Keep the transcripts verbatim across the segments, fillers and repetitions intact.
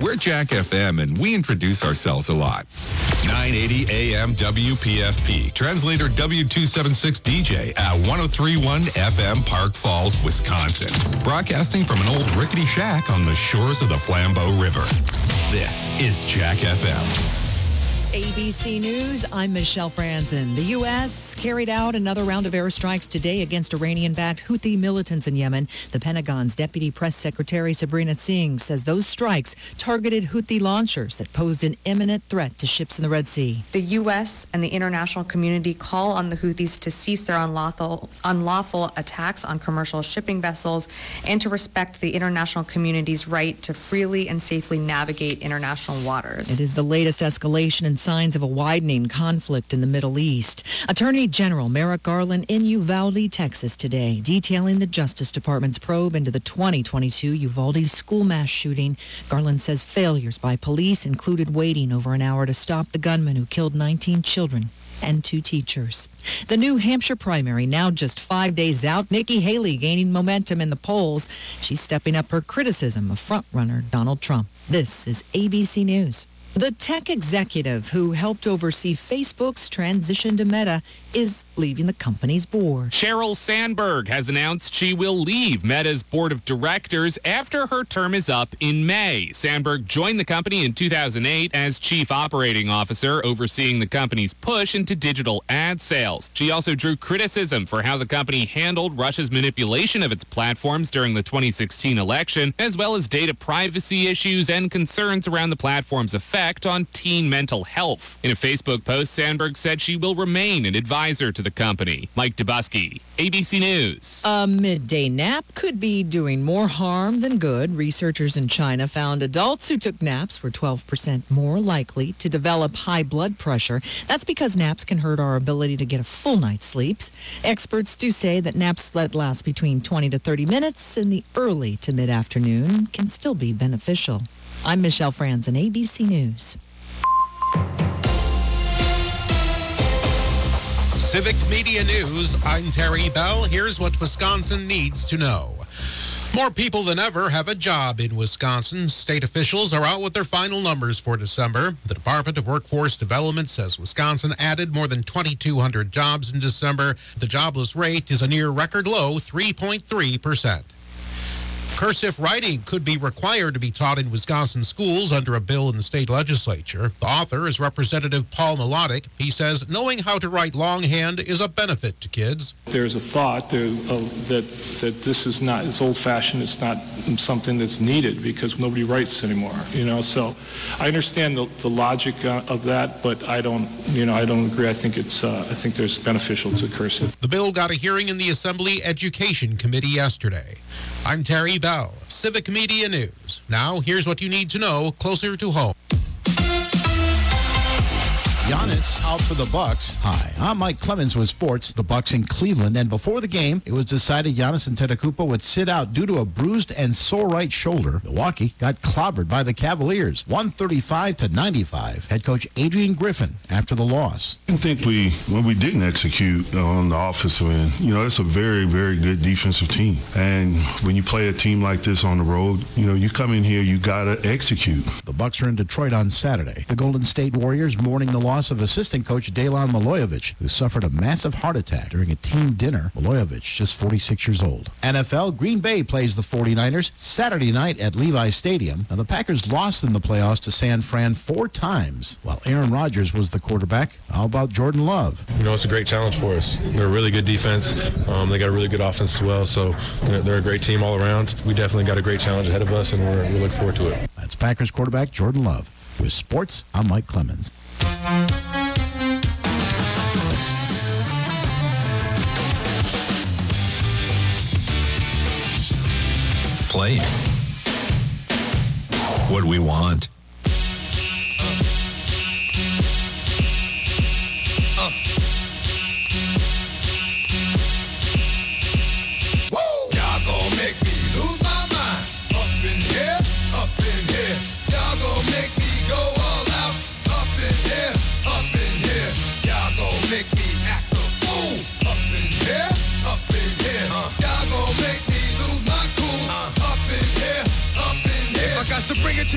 We're Jack F M, and we introduce ourselves a lot. nine eighty A M W P F P. Translator W two seventy-six D J at one oh three point one F M, Park Falls, Wisconsin. Broadcasting from an old rickety shack on the shores of the Flambeau River. This is Jack F M. A B C News, I'm Michelle Franzen. The U S carried out another round of airstrikes today against Iranian-backed Houthi militants in Yemen. The Pentagon's Deputy Press Secretary Sabrina Singh says those strikes targeted Houthi launchers that posed an imminent threat to ships in the Red Sea. The U S and the international community call on the Houthis to cease their unlawful, unlawful attacks on commercial shipping vessels and to respect the international community's right to freely and safely navigate international waters. It is the latest escalation in signs of a widening conflict in the Middle East. Attorney General Merrick Garland in Uvalde, Texas today, detailing the Justice Department's probe into the twenty twenty-two Uvalde school mass shooting. Garland says failures by police included waiting over an hour to stop the gunman who killed nineteen children and two teachers. The New Hampshire primary now just five days out. Nikki Haley gaining momentum in the polls. She's stepping up her criticism of frontrunner Donald Trump. This is A B C News. The tech executive who helped oversee Facebook's transition to Meta is leaving the company's board. Sheryl Sandberg has announced she will leave Meta's board of directors after her term is up in May. Sandberg joined the company in two thousand eight as chief operating officer, overseeing the company's push into digital ad sales. She also drew criticism for how the company handled Russia's manipulation of its platforms during the twenty sixteen election, as well as data privacy issues and concerns around the platform's effect on teen mental health. In a Facebook post, Sandberg said she will remain an advisor to the company. Mike Dubusky, A B C News. A midday nap could be doing more harm than good. Researchers in China found adults who took naps were twelve percent more likely to develop high blood pressure. That's because naps can hurt our ability to get a full night's sleep. Experts do say that naps that last between twenty to thirty minutes in the early to mid-afternoon can still be beneficial. I'm Michelle Franzen, A B C News. Civic Media News, I'm Terry Bell. Here's what Wisconsin needs to know. More people than ever have a job in Wisconsin. State officials are out with their final numbers for December. The Department of Workforce Development says Wisconsin added more than twenty-two hundred jobs in December. The jobless rate is a near record low three point three percent. Cursive writing could be required to be taught in Wisconsin schools under a bill in the state legislature. The author is Representative Paul Melodic. He says knowing how to write longhand is a benefit to kids. There's a thought there, uh, that that this is not, it's old-fashioned, it's not something that's needed because nobody writes anymore, you know. So I understand the, the logic uh, of that, but I don't, you know, I don't agree. I think it's, uh, I think there's beneficial to cursive. The bill got a hearing in the Assembly Education Committee yesterday. I'm Terry Bell, Civic Media News. Now, here's what you need to know closer to home. Giannis out for the Bucks. Hi, I'm Mike Clemens with sports. The Bucks in Cleveland, and before the game, it was decided Giannis Antetokounmpo would sit out due to a bruised and sore right shoulder. Milwaukee got clobbered by the Cavaliers, one thirty-five to ninety-five. Head coach Adrian Griffin after the loss. I think we, when we didn't execute on the offensive end, you know, it's a very, very good defensive team. And when you play a team like this on the road, you know, you come in here, you got to execute. The Bucks are in Detroit on Saturday. The Golden State Warriors mourning the loss of assistant coach Delon Milojevic, who suffered a massive heart attack during a team dinner. Milojevic, just forty-six years old. N F L, Green Bay plays the forty-niners Saturday night at Levi Stadium. Now, the Packers lost in the playoffs to San Fran four times, while Aaron Rodgers was the quarterback. How about Jordan Love? You know, it's a great challenge for us. They're a really good defense. Um, they got a really good offense as well, so they're, they're a great team all around. We definitely got a great challenge ahead of us, and we're, we look forward to it. That's Packers quarterback Jordan Love. With sports, I'm Mike Clemens. Play what we want. Uh. Whoa! Y'all gon' make me lose my mind. Up in here, up in here. Y'all gon' make me go all out. Up in here, up in here. Y'all gon' make me act a fool. Up in here, up in here. Uh. Y'all gon' make me lose my cool. Uh. Up in here, up in here. I got to bring it to you, cowards.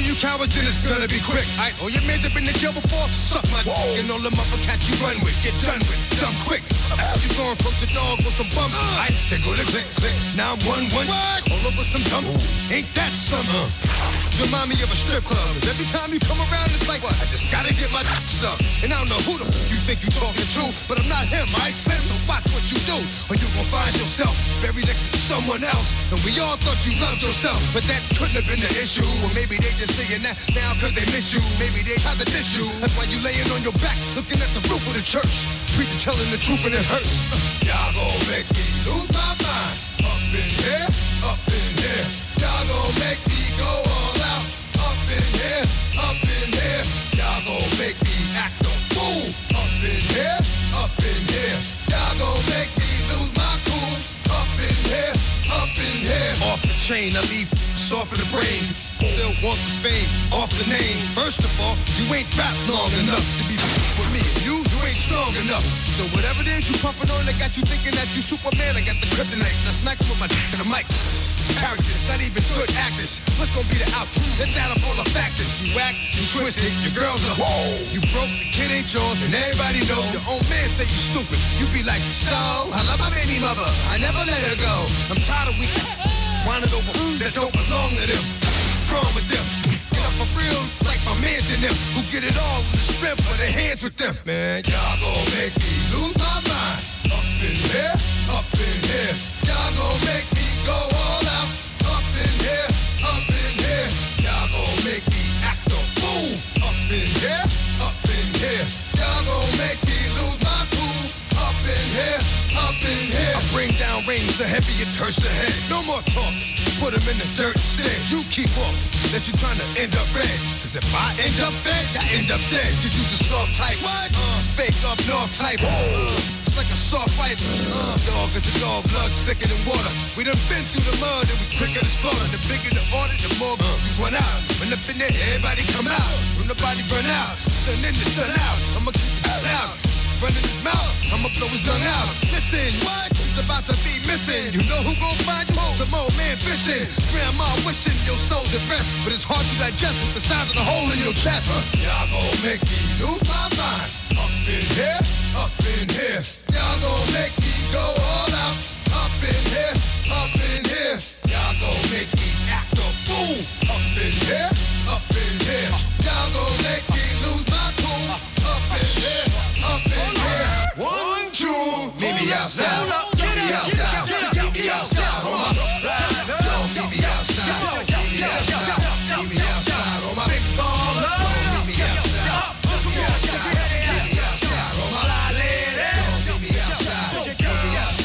then it's gonna be quick. Alright, all your men have been in jail before, suck my dick. And all them other cats you run with, get done with, dumb quick. You going from the dog with some bump. Alright, they go to click, click. Now I'm one, one. All over some dumb. Ain't that something? You remind me of a strip club. 'Cause every time you come around, it's like, what? I just gotta get my dick sucked. And I don't know who the f you think you talking to, but I'm not him, alright? Slim, so watch what you do, or you gon' find yourself buried next to someone else. And we all thought you loved yourself, but that couldn't have been the issue. Or maybe they just saying that now 'cause they miss you. Maybe they tried to diss you. That's why you laying on your back, looking at the roof of the church. Preacher telling the truth and it hurts. Y'all gon' make me lose my mind. Up in here, up in here. Y'all gon' make me go all out. Up in here, up in here. Y'all gon' make me act a fool. Up in here, up in here. Y'all gon' make me lose my cool. Up in here, up in here. Off the chain, I leave off of the brain. Still want the fame, off the name. First of all, you ain't rap long enough to be with me. You, you ain't strong enough. So whatever it is you puffin' on, they got you thinking that you Superman. I got the kryptonite. Now smack you with my dick in the mic. Characters, not even good actors. What's gonna be the outcome? Let's add up all the factors. You act, you twisted, your girls are whoa. You broke, the kid ain't yours, and everybody know. Your own man say you stupid. You be like, so, I love my baby mother. I never let her go. I'm tired of weak. Whining over food that don't belong to them. Strong with them. Get up for real, like my mans in them. Who get it all with the strength of their hands with them. Man, y'all gon' make me lose my mind. Up in here, up in here. Y'all gon' make me go all out. Up in here, up in here. Y'all gon' make me act a fool. Up in here, up in here. Y'all gon' make me lose my cool. Up in here, up in here. I bring down rings so heavy it hurts the head. No more talk. Put them in the dirt instead. You keep off, unless you're trying to end up red. Cause if I end up fed, I end up dead. Cause you just soft type. What? Uh, fake up north type. Uh, it's like a soft fight. Uh, dog is a dog, blood thicker than water. We done been through the mud and we quicker to slaughter. The bigger the order, the more uh, we run out. When up in there, everybody come out. When the body burn out, sun in the sun out. I'ma keep it out. Running his mouth, I'ma blow his lung out. Listen, what? It's about to be missing. You know who gon' find you? Some old man fishing. Grandma wishing your soul's at rest, but it's hard to digest with the size of the hole in your chest. Huh? Y'all gon' make me lose my mind. Up in here, up in here. Y'all gon' make me go all out. Up in here, up in here. Y'all gon' make me act a fool. Up in here, up in here. Y'all gon' make me lose my cool. Up in here, up in here. One, two, meet me outside. Meet me outside. Meet me outside. On my yo, meet me outside. Meet me outside. Meet me outside. On my big baller. Meet me outside. Meet me outside. Meet me outside. On my fly lady. Meet me outside. Meet me outside.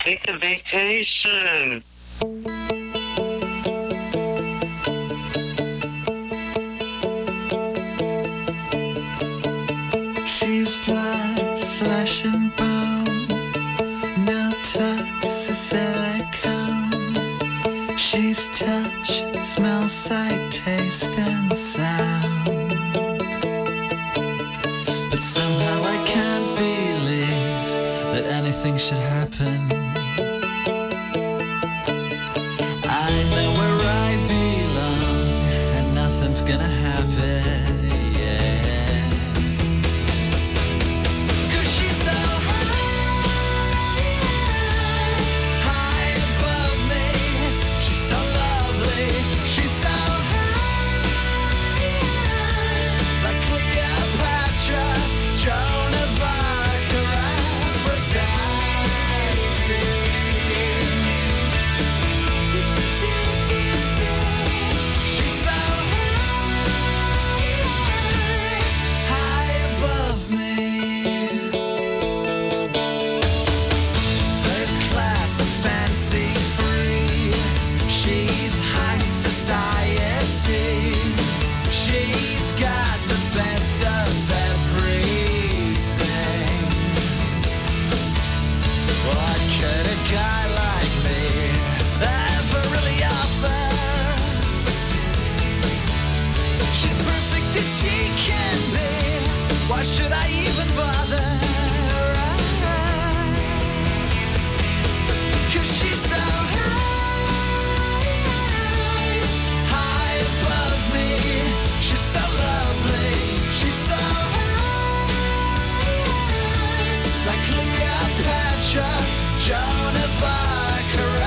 take a vacation. She's blood, flesh and bone, no toes or silicone. She's touch, smell, sight, taste and sound. But somehow I can't believe that anything should happen. I know where I belong and nothing's gonna happen. Why should I even bother? Cause she's so high, high above me. She's so lovely. She's so high, like Cleopatra, Joan of Arc, or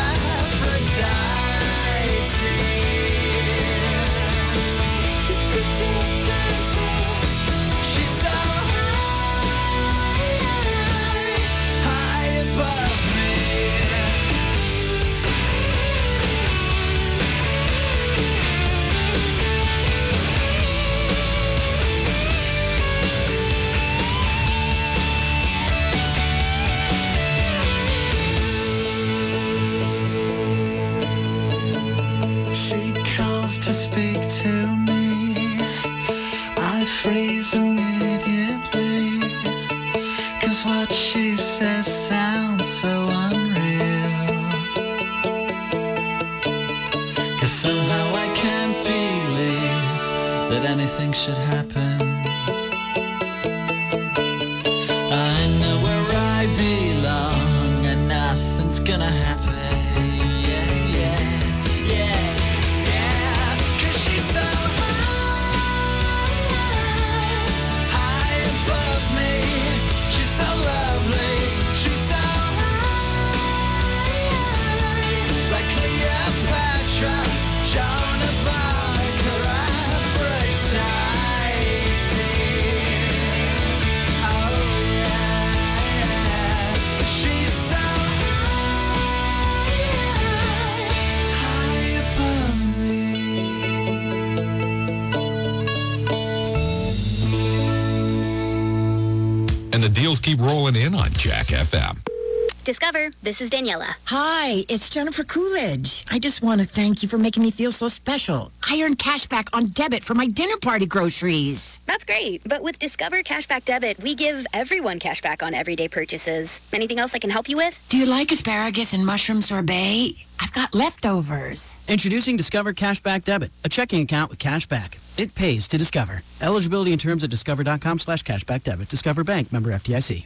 Aphrodite. She's so high above me. She calls to speak to me. I freeze immediately, cause what she says sounds so unreal. Cause somehow I can't believe that anything should happen. I know where I belong and nothing's gonna happen. Yeah, yeah, yeah, yeah. Cause she's so high above me. She's so lovely. She's so high, like Cleopatra, Joan of Arc, or Aphrodite. Oh yeah, she's so high above me. And the deals keep rolling in on Jack F M. Discover, this is Daniela. Hi, it's Jennifer Coolidge. I just want to thank you for making me feel so special. I earned cash back on debit for my dinner party groceries. That's great. But with Discover Cashback Debit, we give everyone cash back on everyday purchases. Anything else I can help you with? Do you like asparagus and mushroom sorbet? I've got leftovers. Introducing Discover Cashback Debit, a checking account with cash back. It pays to Discover. Eligibility and terms at discover.com slash cashback debit. Discover Bank, member F D I C.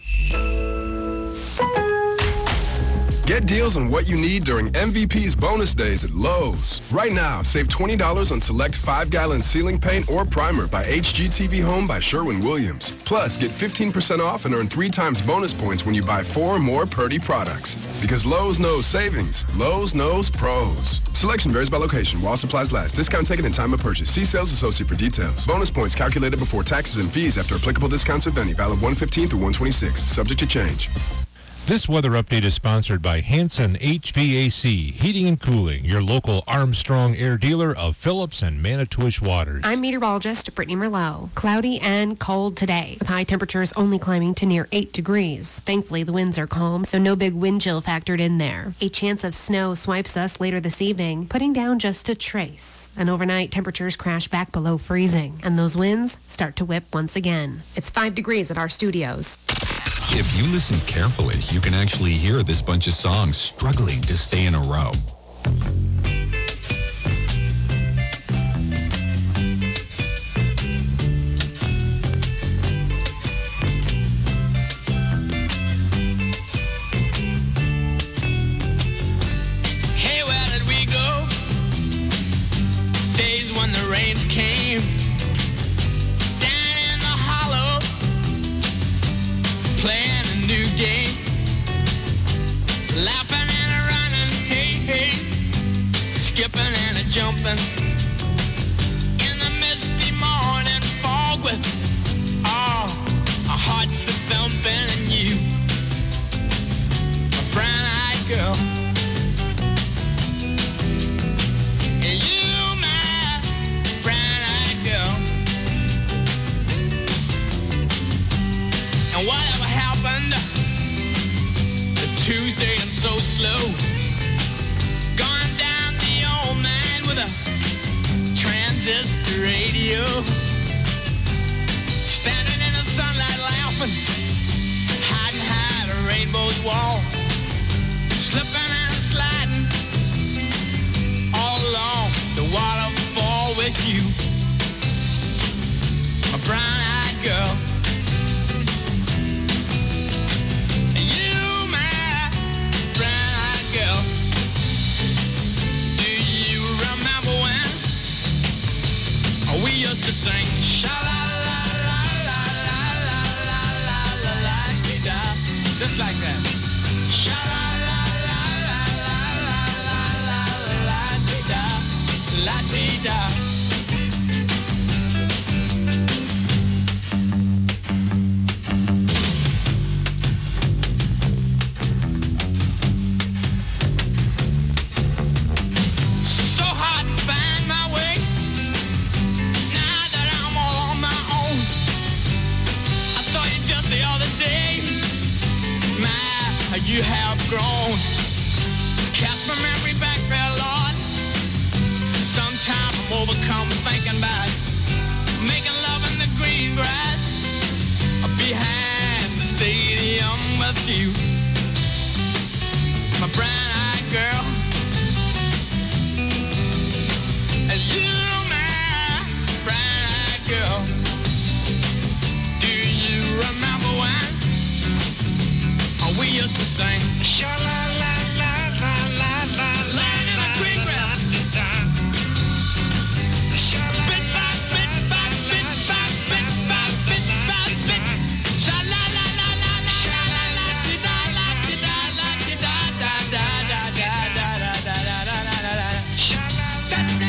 Get deals on what you need during M V P's bonus days at Lowe's. Right now, save twenty dollars on select five gallon ceiling paint or primer by H G T V Home by Sherwin-Williams. Plus, get fifteen percent off and earn three times bonus points when you buy four or more Purdy products. Because Lowe's knows savings. Lowe's knows pros. Selection varies by location while supplies last. Discount taken in time of purchase. See sales associate for details. Bonus points calculated before taxes and fees after applicable discounts at Venny. Valid one fifteen through one twenty-six. Subject to change. This weather update is sponsored by Hanson H V A C, Heating and Cooling, your local Armstrong air dealer of Phillips and Manitowish Waters. I'm meteorologist Brittany Merlot. Cloudy and cold today, with high temperatures only climbing to near eight degrees. Thankfully, the winds are calm, so no big wind chill factored in there. A chance of snow swipes us later this evening, putting down just a trace. And overnight, temperatures crash back below freezing, and those winds start to whip once again. It's five degrees at our studios. If you listen carefully, you can actually hear this bunch of songs struggling to stay in a row. Hey, where did we go? Days when the rains came. Down in the hollow, playing a new game, laughing and a running, hey, hey, skipping and a jumping, in the misty morning fog with, oh, our hearts are thumping and you, a brown-eyed girl, and you, my brown-eyed girl, and whatever happened to Tuesday and so slow, gone down the old man with a transistor radio, standing in the sunlight laughing, hiding high at a rainbow's wall, slipping and sliding all along the waterfall with you, a brown-eyed girl. Girl, do you remember when we used to sing sha la la la la la la la la la la, just like that. Sha la la la la la la la la la la la. You have grown, cast my memory back there, Lord. Sometimes I'm overcome thinking about making love in the green grass behind the stadium with you, my brown-eyed girl. And you, my brown-eyed girl. Do you remember when we used to sing sha la la la la la la la in the green grass, bit by bit by bit by bit by bit by bit, sha la la la la la la la ti da la ti da la ti da da da da da da da da da da da sha la da da.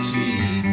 cheap.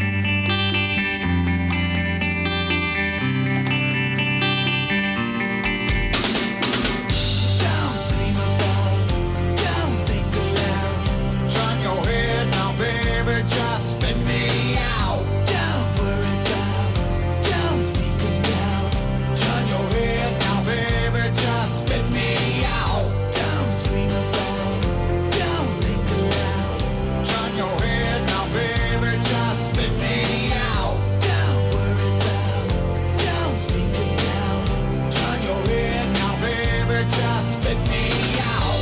Don't scream about, don't think aloud. Turn your head now, baby, just spin me out. Don't worry about, don't speak about. Turn your head now, baby, just spin me out. Don't scream about, don't think aloud. Turn your head now, baby, just spin me out. Don't worry about, don't speak about. Turn your head now, baby, just spin me out.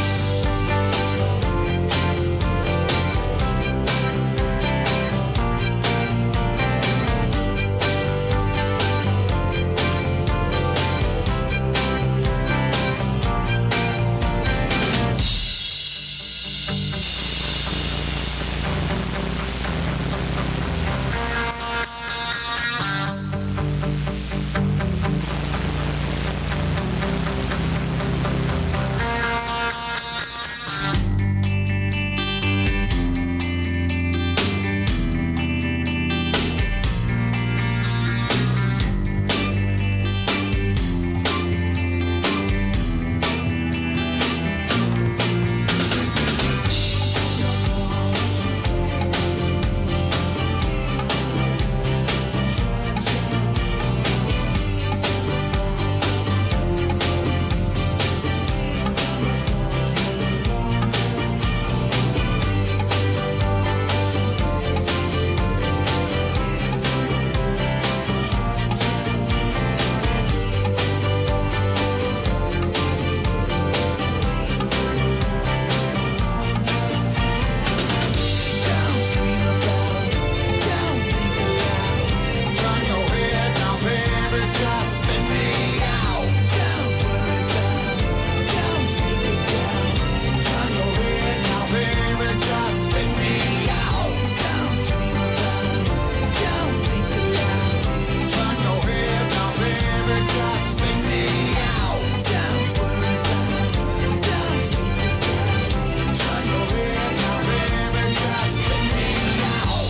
Don't scream about, don't think aloud. Turn your head now, baby, just spin me out. Don't worry about, don't speak about. Turn your head now, baby, just spin me out. Don't scream about, don't think aloud. Turn your head now, baby, just spin me out. Don't worry about, don't speak about. Turn your head now, baby, just spin me out.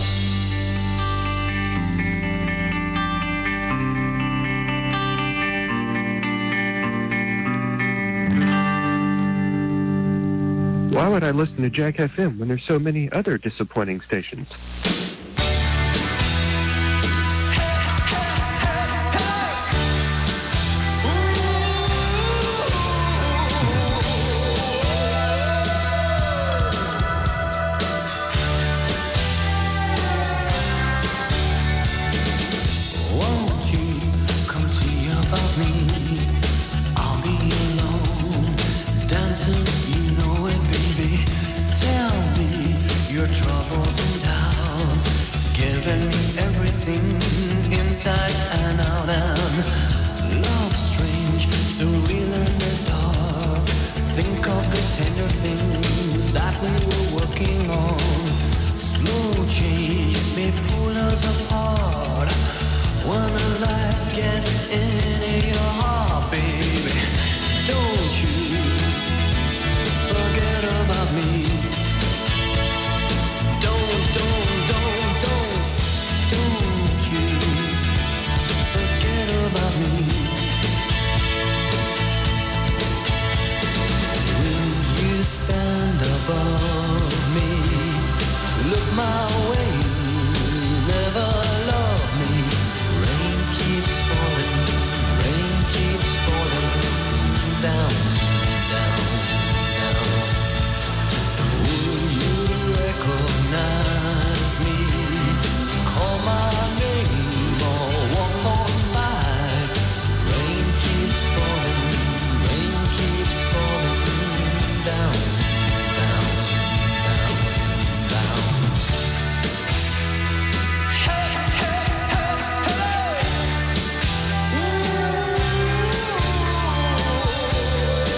Why would I listen to Jack F M when there's so many other disappointing stations? Won't you come see about me? I'll be alone, dancing, you know it, baby. Tell me your troubles and doubts, giving me everything inside and out. And love strange, so real in the dark. Think of the tender things that we were working on. Slow change may pull us apart. When the light gets into your heart, baby, don't you forget about me. Don't, don't, don't, don't, don't you forget about me. Will you stand above me? Look my way, never love me. Rain keeps falling, rain keeps falling down, down, down. Will you recognize me? Call my name or walk on by. Rain keeps falling, rain keeps falling down, down, down, down. Hey, hey, hey, hey.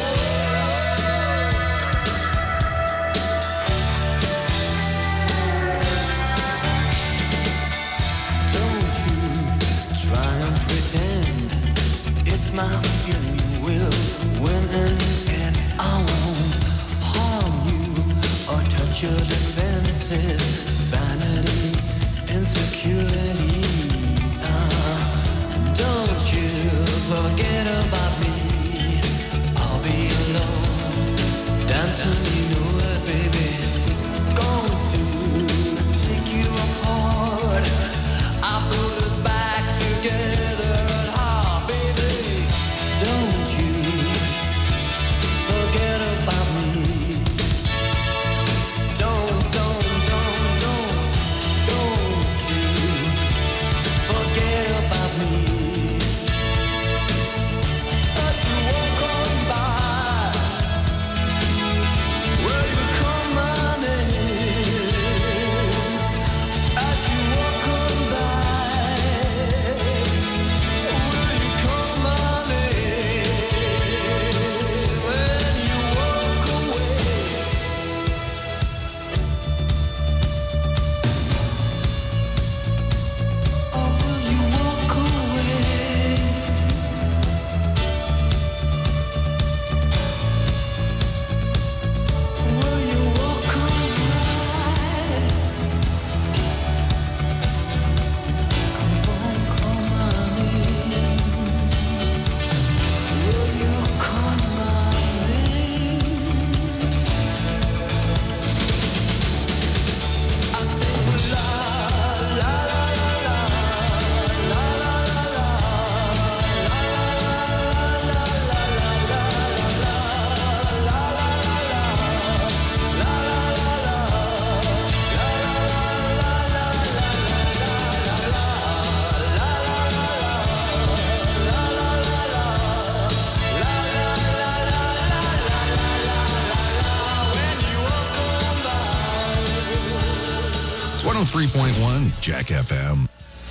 three point one Jack F M.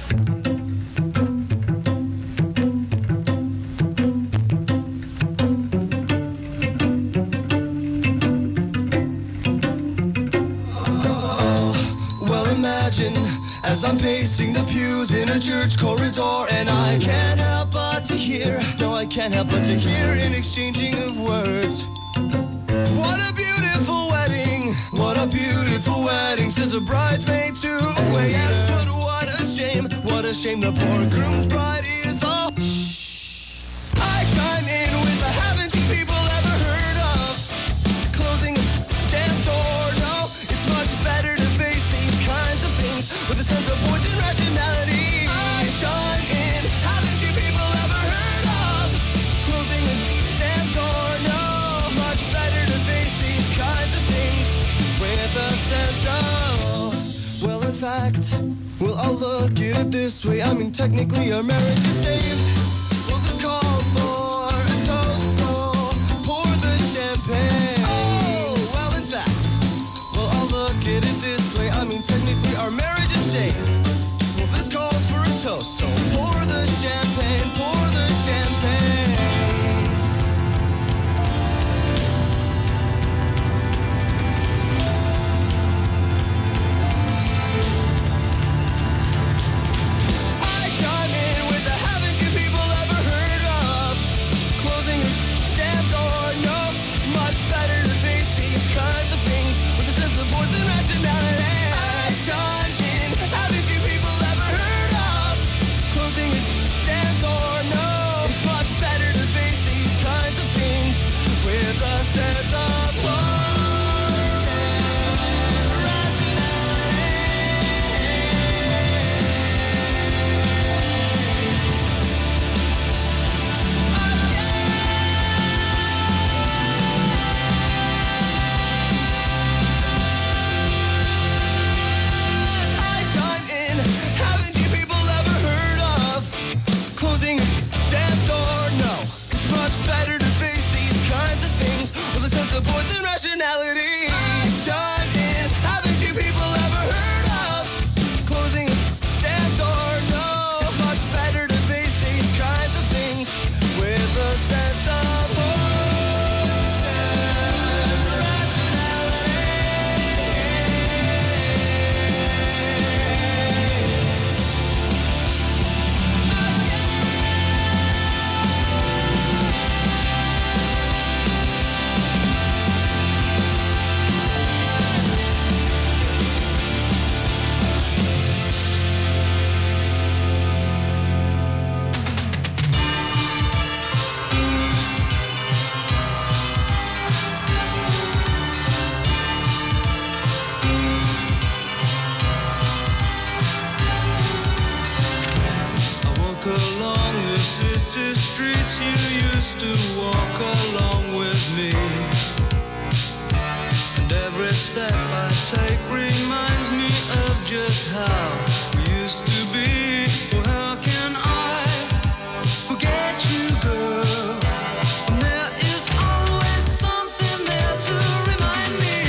As I'm pacing the pews in a church corridor, and I can't help but to hear, no, I can't help but to hear an exchanging of words. What a beautiful wedding, what a beautiful wedding, says a bridesmaid to a waiter. But what a shame, what a shame, the poor groom's bride is all. Shh. I chime in with a haven't you people ever heard of closing a damn door? No, it's much better to face these kinds of things with a sense of poison rationality. I chime in. Haven't you people ever heard of closing a damn door? No, much better to face these kinds of things with a sense of, well, in fact, well, I'll look at it this way. I mean, technically our marriage is saved. Well, this calls for a toast, so pour the champagne. Oh, well, in fact, well, I'll look at it this way. I mean, technically our marriage is saved. Well, this calls for a toast, so pour the champagne, pour the champagne. I chime in with the haven't you people ever heard of closing a damn door? No, it's much better to face these kinds of things with a sense of poison rationality. I chime in. Haven't you people ever heard of closing a damn door? No, it's much better to face these kinds of things with a sense of poison rationality. I chime in. Haven't you people ever heard of closing a damn door? No, it's much better to face these kinds of things with a sense of poison rationality. I chime in. Haven't you people ever heard of closing a damn door? No, it's much better to face these kinds of things with a sense of poison rationality. I walk along the city streets you used to walk along with me. And every step I take reminds me of just how we used to be. Well, how can I forget you, girl? And there is always something there to remind me.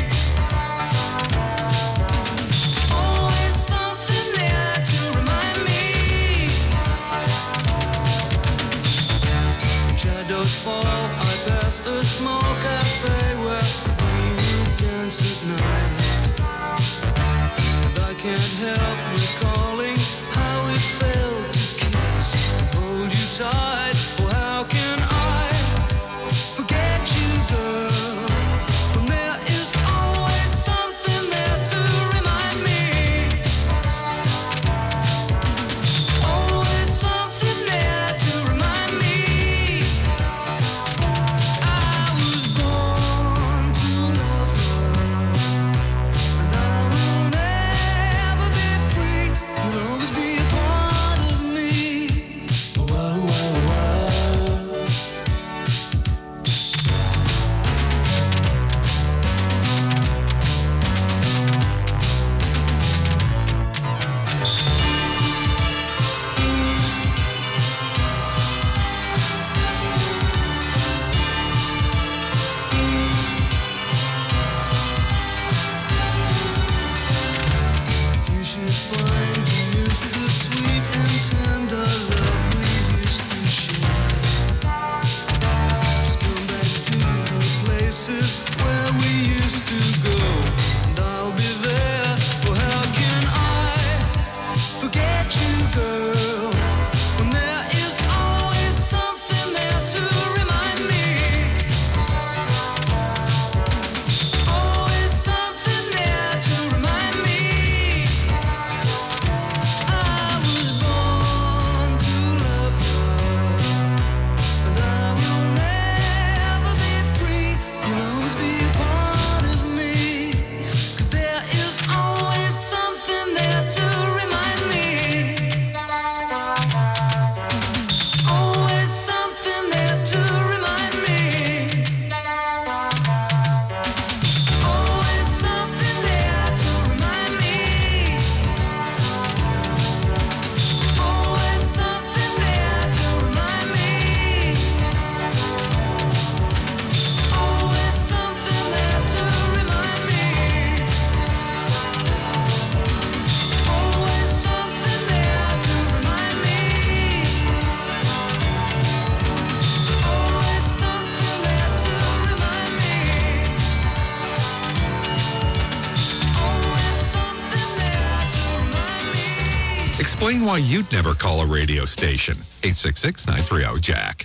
Always something there to remind me. Shadows fall, I pass a small cafe where we dance at night. And I can't help recalling how it felt to kiss and hold you tight. Well, how can I forget you, girl? When there is always something there to remind me. Always something there to remind me. I was born Explain why you'd never call a radio station. eight six six, nine three zero, Jack.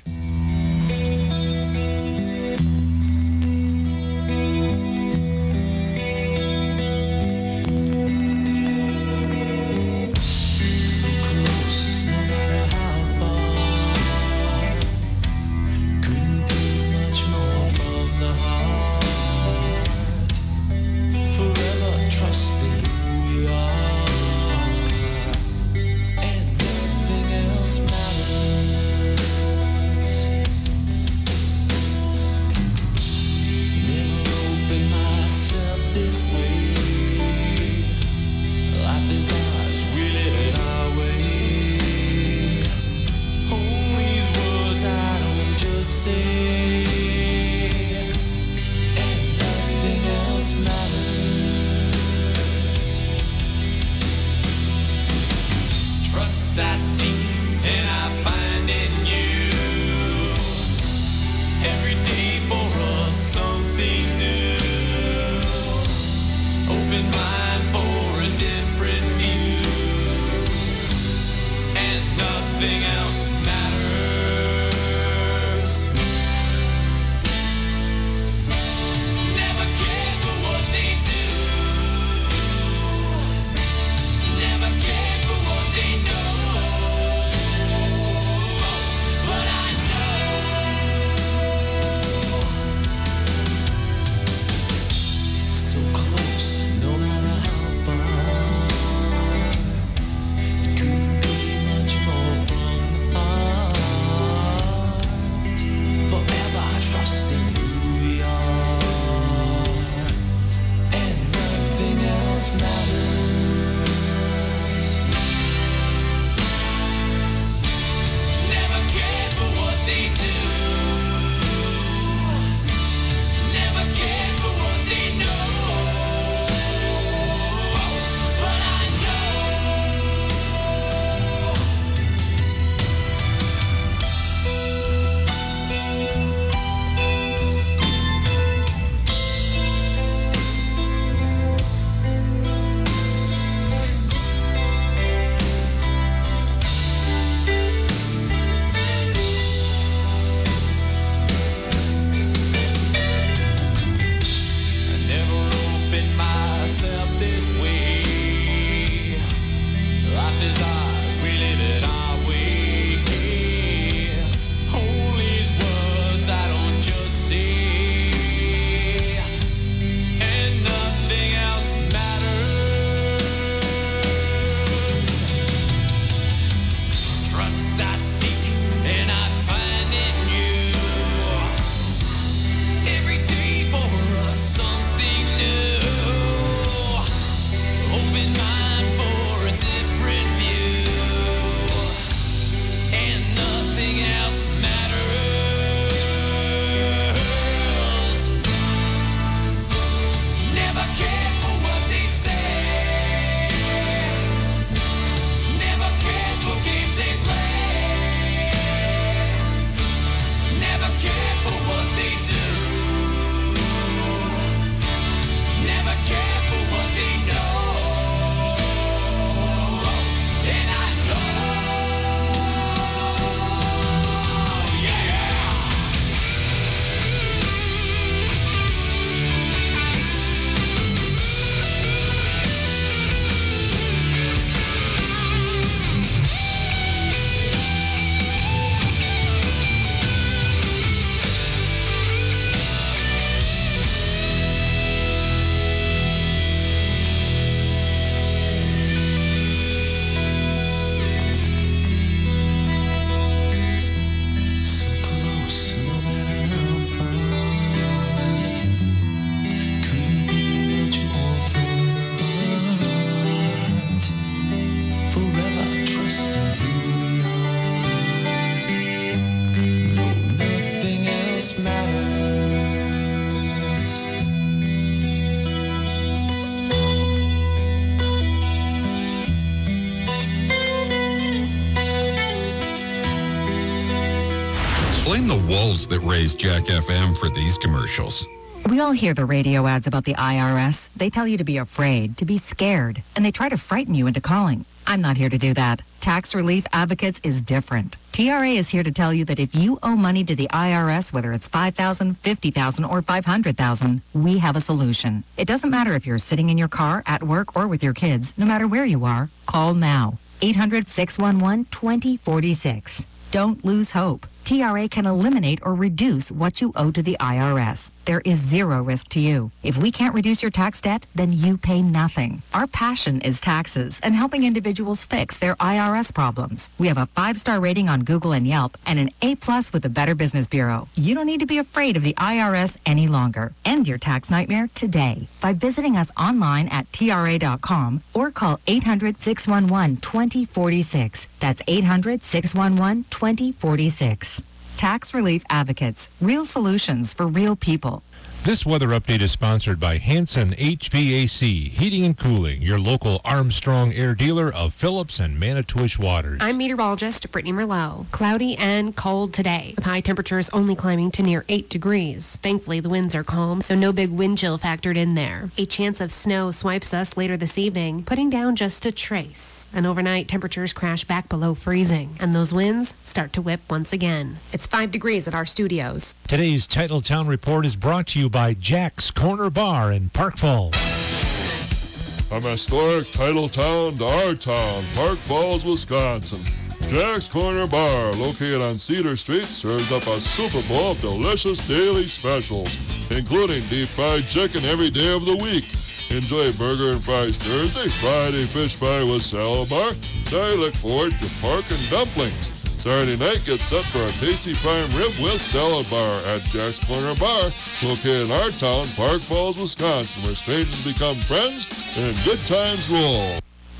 Blame the wolves that raised Jack F M for these commercials. We all hear the radio ads about the I R S. They tell you to be afraid, to be scared, and they try to frighten you into calling. I'm not here to do that. Tax Relief Advocates is different. T R A is here to tell you that if you owe money to the I R S, whether it's five thousand dollars, fifty thousand dollars, or five hundred thousand dollars, we have a solution. It doesn't matter if you're sitting in your car, at work, or with your kids. No matter where you are, call now. eight hundred, six one one, two zero four six. Don't lose hope. T R A can eliminate or reduce what you owe to the I R S. There is zero risk to you. If we can't reduce your tax debt, then you pay nothing. Our passion is taxes and helping individuals fix their I R S problems. We have a five-star rating on Google and Yelp and an A-plus with the Better Business Bureau. You don't need to be afraid of the I R S any longer. End your tax nightmare today by visiting us online at T R A dot com or call eight hundred, six one one, two zero four six. That's eight hundred, six one one, two zero four six. Tax Relief Advocates. Real solutions for real people. This weather update is sponsored by Hanson H V A C, Heating and Cooling, your local Armstrong Air dealer of Phillips and Manitowish Waters. I'm meteorologist Brittany Merlot. Cloudy and cold today, with high temperatures only climbing to near eight degrees. Thankfully, the winds are calm, so no big wind chill factored in there. A chance of snow swipes us later this evening, putting down just a trace. And overnight, temperatures crash back below freezing, and those winds start to whip once again. It's five degrees at our studios. Today's Titletown Report is brought to you by Jack's Corner Bar in Park Falls. From historic Titletown to our town, Park Falls, Wisconsin. Jack's Corner Bar, located on Cedar Street, serves up a Super Bowl of delicious daily specials, including deep fried chicken every day of the week. Enjoy burger and fries Thursday, Friday fish fry with salad bar. Saturday, look forward to pork and dumplings. Saturday night, get set for a tasty prime rib with salad bar at Jack's Corner Bar, located in our town, Park Falls, Wisconsin, where strangers become friends and good times roll.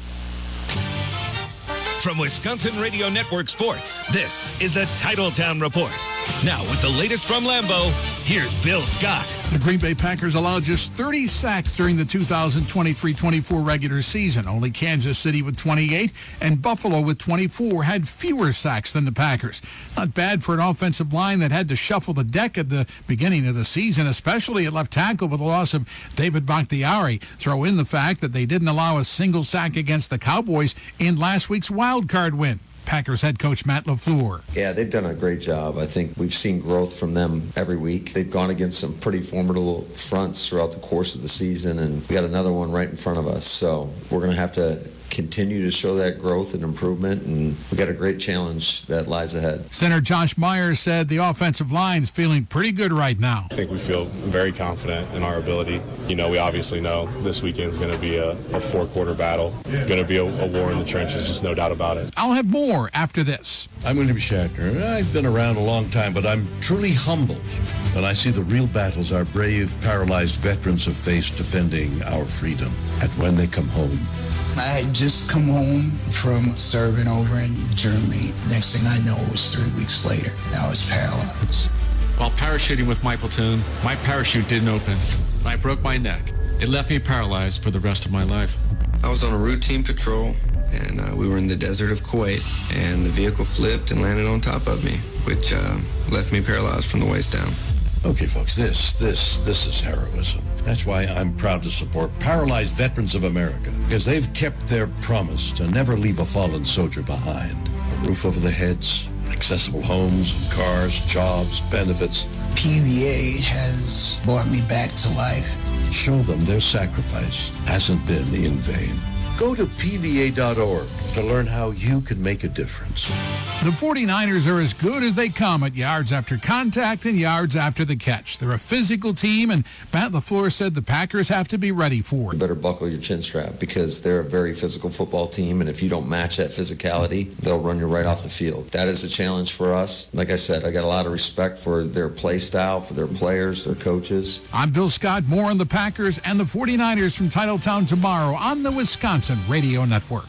From Wisconsin Radio Network Sports, this is the Titletown Report. Now, with the latest from Lambeau, here's Bill Scott. The Green Bay Packers allowed just thirty sacks during the two thousand twenty-three twenty-four regular season. Only Kansas City with twenty-eight and Buffalo with twenty-four had fewer sacks than the Packers. Not bad for an offensive line that had to shuffle the deck at the beginning of the season, especially at left tackle with the loss of David Bakhtiari. Throw in the fact that they didn't allow a single sack against the Cowboys in last week's wild card win. Packers head coach Matt LaFleur. Yeah, they've done a great job. I think we've seen growth from them every week. They've gone against some pretty formidable fronts throughout the course of the season, and we got another one right in front of us. So we're going to have to continue to show that growth and improvement, and we got a great challenge that lies ahead. Center Josh Myers said the offensive line is feeling pretty good right now. I think we feel very confident in our ability. You know, we obviously know this weekend's going to be a, a four-quarter battle, going to be a, a war in the trenches, just no doubt about it. I'll have more after this. I'm William Shatner. I've been around a long time, but I'm truly humbled when I see the real battles our brave, paralyzed veterans have faced defending our freedom. And when they come home, I had just come home from serving over in Germany. Next thing I know, it was three weeks later. I was paralyzed. While parachuting with my platoon, my parachute didn't open. I broke my neck. It left me paralyzed for the rest of my life. I was on a routine patrol, and uh, we were in the desert of Kuwait, and the vehicle flipped and landed on top of me, which uh, left me paralyzed from the waist down. Okay, folks, this, this, this is heroism. That's why I'm proud to support Paralyzed Veterans of America, because they've kept their promise to never leave a fallen soldier behind. A roof over their heads, accessible homes, cars, jobs, benefits. P V A has brought me back to life. Show them their sacrifice hasn't been in vain. Go to P V A dot org to learn how you can make a difference. The forty-niners are as good as they come at yards after contact and yards after the catch. They're a physical team, and Matt LaFleur said the Packers have to be ready for it. You better buckle your chin strap because they're a very physical football team, and if you don't match that physicality, they'll run you right off the field. That is a challenge for us. Like I said, I got a lot of respect for their play style, for their players, their coaches. I'm Bill Scott. More on the Packers and the forty-niners from Titletown tomorrow on the Wisconsin Radio Network.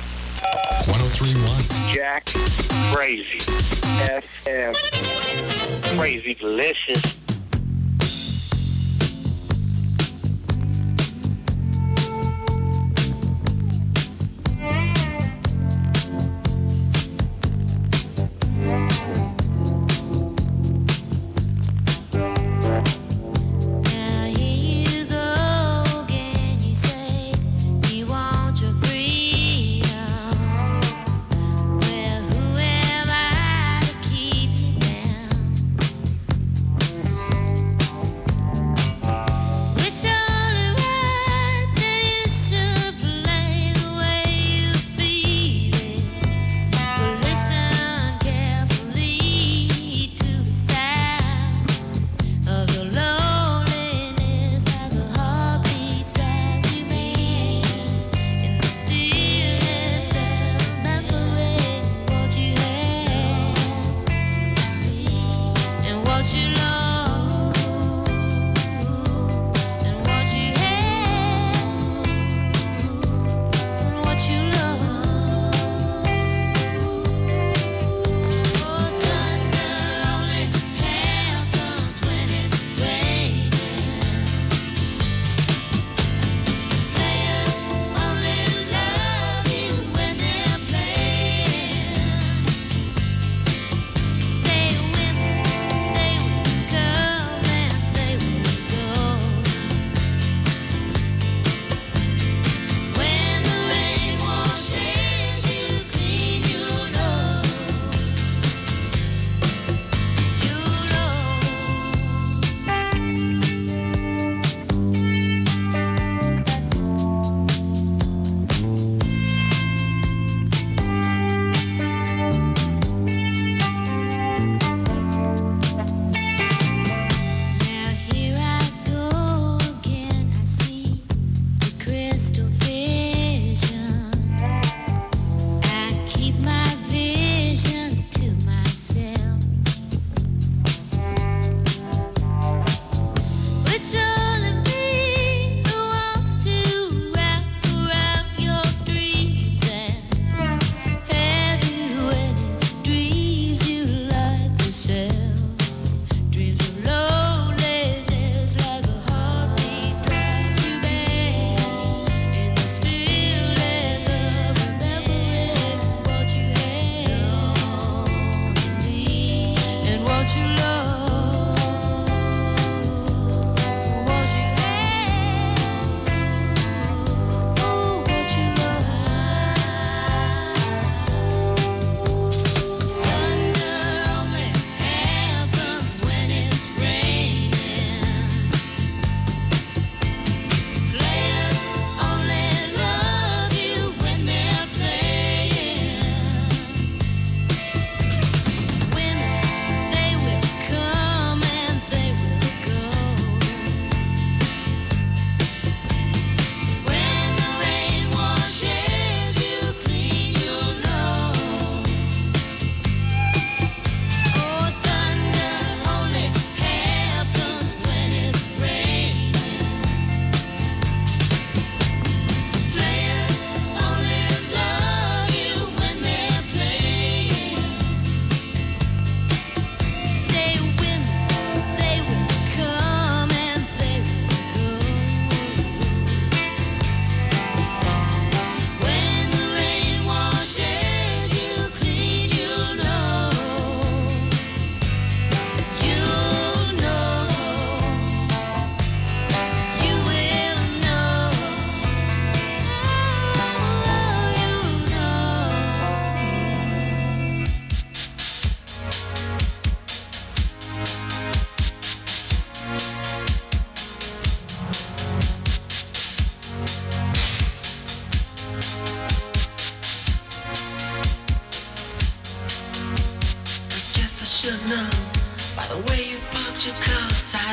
one oh three point one. Jack, crazy. F M. Crazy delicious. Freedom.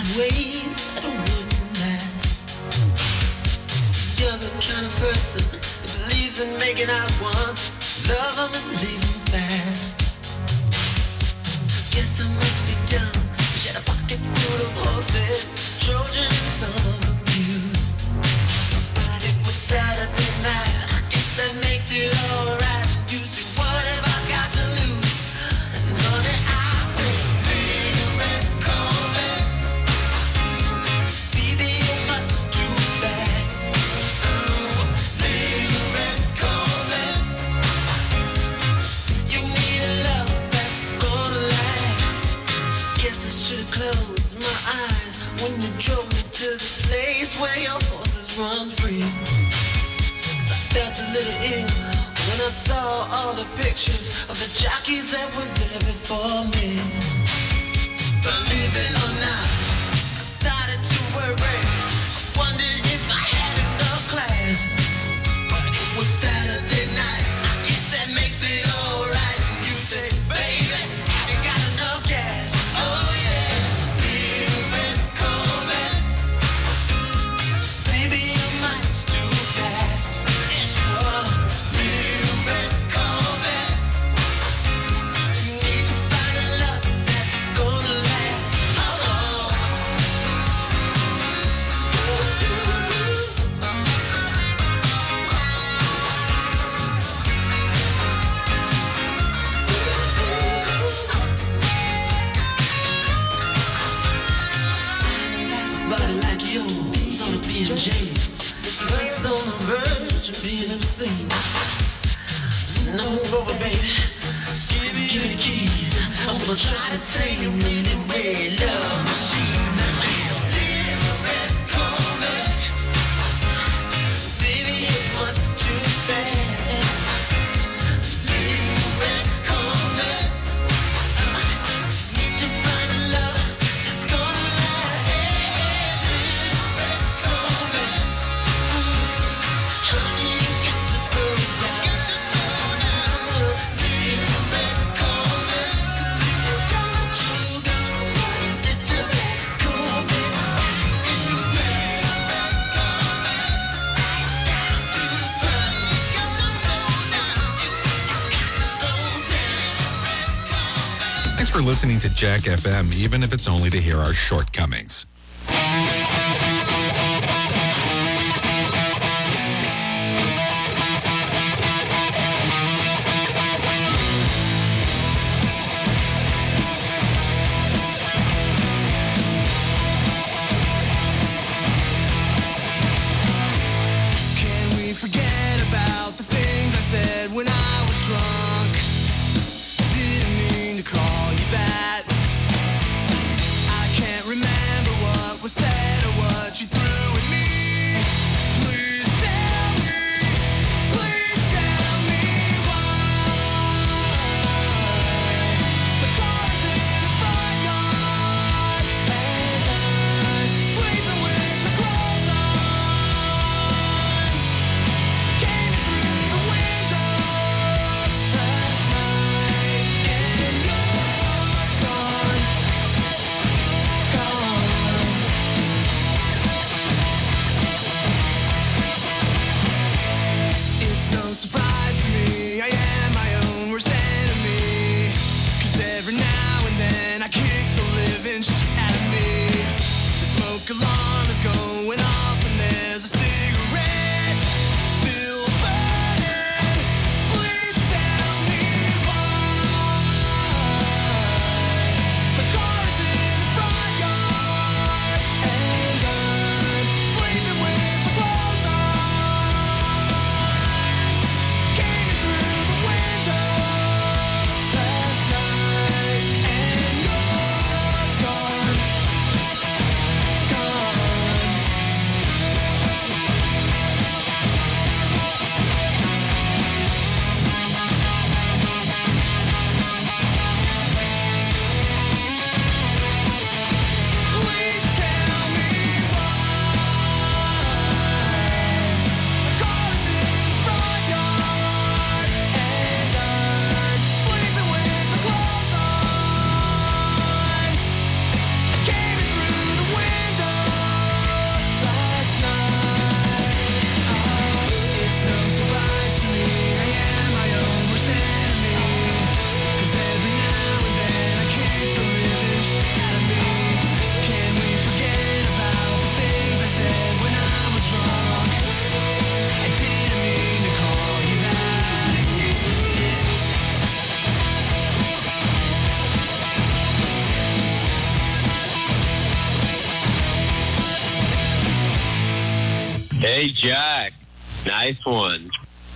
waves that wouldn't last. See, you're the kind of person that believes in making out once, love them and leave them fast. Guess I must be dumb. She had a pocket full of horses, Trojan and some of abused. But it was Saturday night, I guess that makes it alright. You see, what have I got to lose? And honey, I say, little red Corvette, baby, you're much too fast. Oh, little red Corvette, you need a love that's gonna last. Guess I should've closed my eyes when you drove me to the place where your horses run free. Cause I felt a little ill when I saw all the pictures of the jockeys that were there before me. Believe it or not, I started to worry. I wondered if I had enough class. But it was Saturday night, I guess that makes it alright. You say, baby, have you got enough gas? Oh yeah, little red Corvette, baby, your mind's too fast. Yeah, sure. Little red Corvette, you need to find a love that's gonna last. Oh, oh. Body like yours ought to be in chains. It's on the verge of being obscene. Now move over, baby. Give me, give me the keys. I'm gonna try to tame your really red love machine. Little red Corvette, baby, you're much too fast. Little red Corvette, need to find a love that's gonna last. Little red Corvette, honey, you got to slow down. Got to slow down. Little red Corvette, 'cause if you don't, you gonna run. Little red Corvette, and you little red Corvette, right down to the front. You got to slow down. You, you got to slow down. Thanks for listening to Jack F M, even if it's only to hear our shortcomings. Can we forget about the things I said when I was drunk? Didn't mean to call you that. I can't remember what Hey, Jack. Nice one.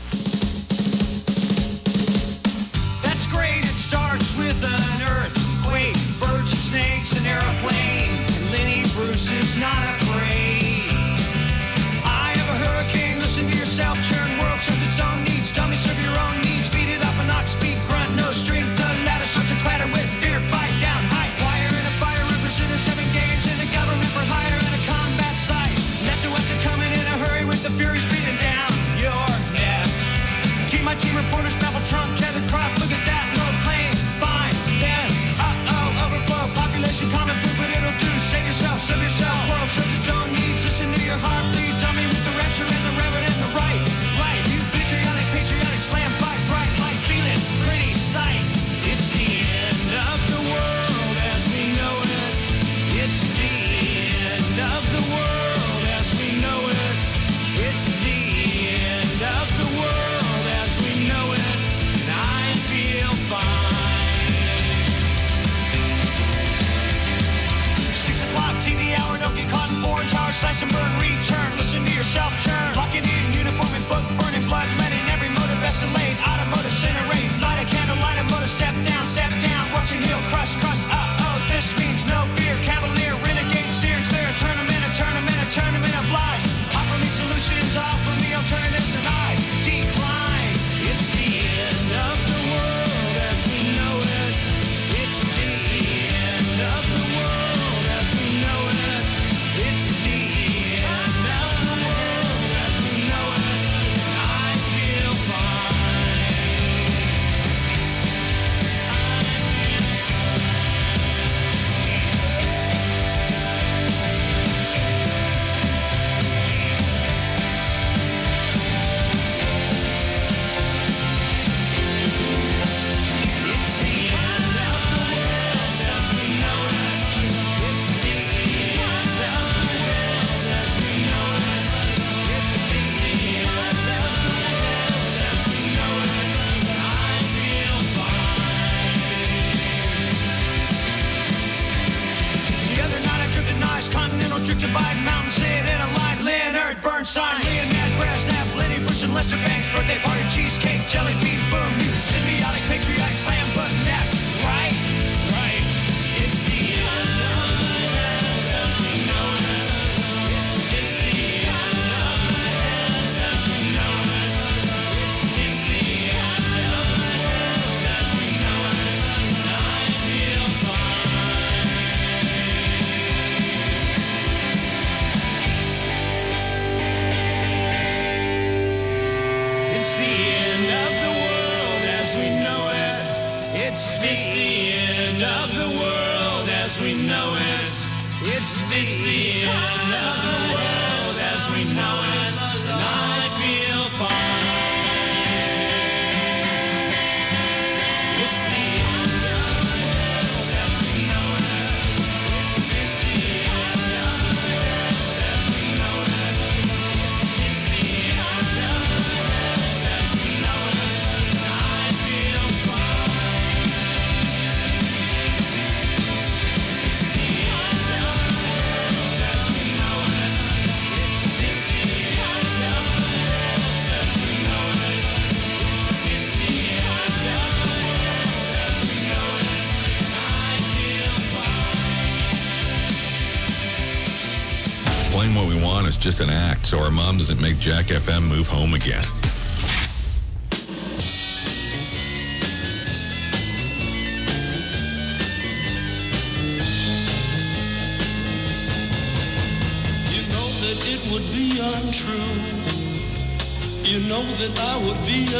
That's great. It starts with an earthquake, birds and snakes, an airplane. Lenny Bruce is not afraid. I have a hurricane. Listen to yourself. Churn world serves its own needs. Dummy serve your own needs. Beat it up and knock speed. Grunt no strength. The ladder starts to clatter with fear. Fight down. High wire and a fire represented seven games in a government for hire and a combat site. Left to west are coming in a hurry with the furies breathing down your neck. Team my team reporters babble Trump, Kevin Croft. Look at that low plane. Fine. Then uh-oh overflow. Population common food, but it'll do. Save yourself, serve yourself. World serves its own needs. Listen to your heart bleed. Dummy with the rapture and the reverend and the right. Right. You patriotic, patriotic slam fight bright light. Feeling pretty sight. It's the end of the world as we know it. It's the end of the world as we know it. It's the end of the world as we know it. And I feel fine. Six o'clock T V hour, don't get caught in foreign tower, slash and burn, return. Listen to yourself churn. Locking in uniform and book, burning blood, letting every motive escalate. Automotive incinerate, light a candle, light a motor, step down, step down. Watching heel crush, crush, uh-oh. This means no fear, cavalier, renegade, steering clear. Tournament, a tournament, a tournament of lies. Offer me solutions, offer me alternatives, and I decline. It's the end of the world as we know it. It's the end of the world as we know it. It's the end of the world as we know it. And I feel fine. The other night I drifted nice, continental drifted by mountain, sit in a line, Leonard Bernstein, Leonard Brezhnev, Lenny Bruce and Lester Banks, birthday party, cheesecake, jelly bean, boom, you symbiotic, patriotic, slam button, that, right, right, it's the end of the world as we know it. It's, it's the end of the world as we know it. It's, it's the end of the world as we know it. And I feel fine. It's the end of the world as we know it. It's the end of the world as we know it. It's the end of the world as we know it. And I feel fine. It's the end of the world as we know it. It's, it's the end of the world as we know it. It's, it's the end of the world as we know it. And I feel fine. It's the end of the world as we know it. It's, it's the end of the world as we know it. It's, it's the end of the world as we know it. And I feel fine. Playing what we want is just an act, so our mom doesn't make Jack F M move home again. You know that it would be untrue. You know that I would be